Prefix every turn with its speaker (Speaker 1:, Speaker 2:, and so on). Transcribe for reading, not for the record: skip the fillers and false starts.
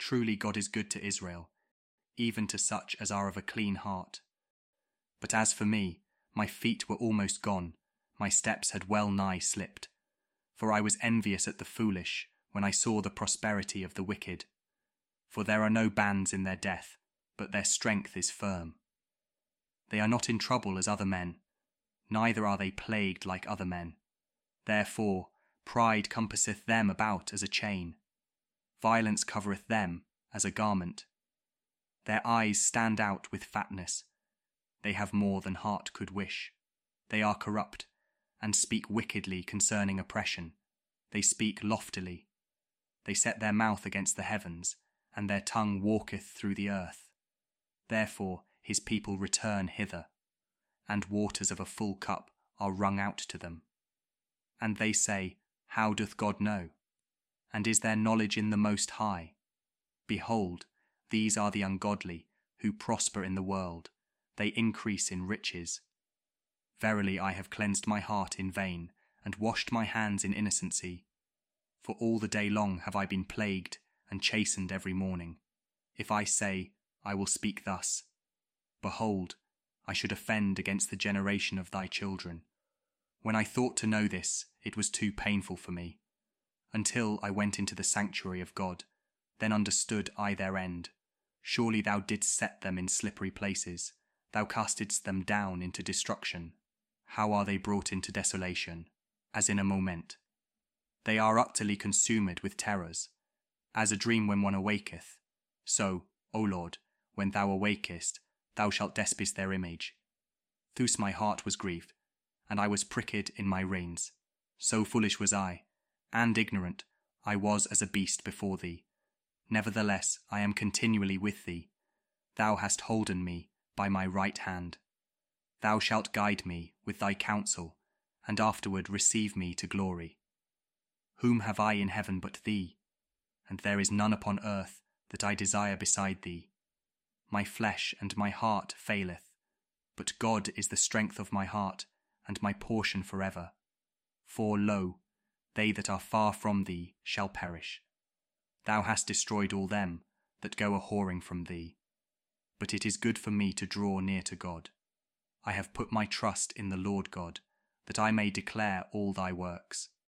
Speaker 1: Truly God is good to Israel, even to such as are of a clean heart. But as for me, my feet were almost gone, my steps had well nigh slipped. For I was envious at the foolish, when I saw the prosperity of the wicked. For there are no bands in their death, but their strength is firm. They are not in trouble as other men, neither are they plagued like other men. Therefore pride compasseth them about as a chain. Violence covereth them as a garment. Their eyes stand out with fatness. They have more than heart could wish. They are corrupt, and speak wickedly concerning oppression. They speak loftily. They set their mouth against the heavens, and their tongue walketh through the earth. Therefore his people return hither, and waters of a full cup are wrung out to them. And they say, How doth God know? And is there knowledge in the Most High? Behold, these are the ungodly, who prosper in the world. They increase in riches. Verily I have cleansed my heart in vain, and washed my hands in innocency. For all the day long have I been plagued, and chastened every morning. If I say, I will speak thus, behold, I should offend against the generation of thy children. When I thought to know this, it was too painful for me. Until I went into the sanctuary of God, then understood I their end. Surely thou didst set them in slippery places. Thou castedst them down into destruction. How are they brought into desolation, as in a moment? They are utterly consumed with terrors, as a dream when one awaketh. So, O Lord, when thou awakest, thou shalt despise their image. Thus my heart was grieved, and I was pricked in my reins. So foolish was I, and ignorant, I was as a beast before thee. Nevertheless I am continually with thee. Thou hast holden me by my right hand. Thou shalt guide me with thy counsel, and afterward receive me to glory. Whom have I in heaven but thee? And there is none upon earth that I desire beside thee. My flesh and my heart faileth, but God is the strength of my heart, and my portion forever. For lo, they that are far from thee shall perish. Thou hast destroyed all them that go a-whoring from thee. But it is good for me to draw near to God. I have put my trust in the Lord God, that I may declare all thy works.